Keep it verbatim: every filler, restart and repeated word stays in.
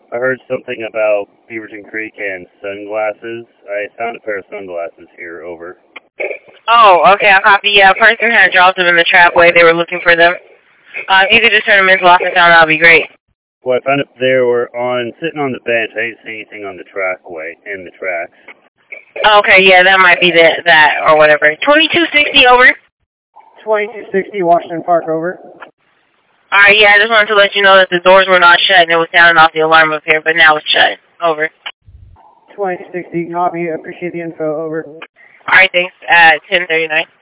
I heard something about Beaverton Creek and sunglasses. I found a pair of sunglasses here, over. Oh, okay, I'll copy. Yeah, a person had dropped them in the trapway. They were looking for them. Uh, if you could just turn them into lost and found, that would be great. Well, I found it, they were on, sitting on the bench. I didn't see anything on the trackway, in the tracks. Okay, yeah, that might be the, that, or whatever. twenty-two sixty, over. twenty-two sixty, Washington Park, over. Alright, yeah, I just wanted to let you know that the doors were not shut and it was sounding off the alarm up here, but now it's shut. Over. twenty-two sixty, copy. Appreciate the info, over. Alright, thanks. At ten thirty-nine.